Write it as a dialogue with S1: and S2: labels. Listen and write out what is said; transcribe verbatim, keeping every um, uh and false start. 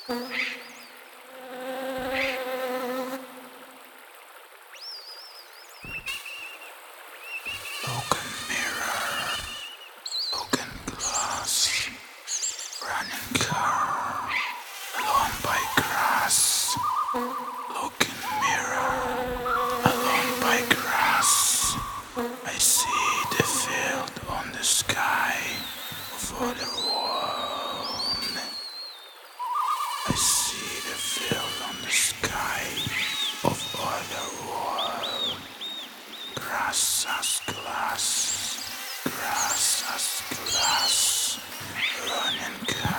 S1: Broken mirror, broken glass, running car, alone by grass. Broken mirror, alone by grass. I see the field on the sky of other world. I see the field on the sky of other world. Grass as glass, grass as glass, running car.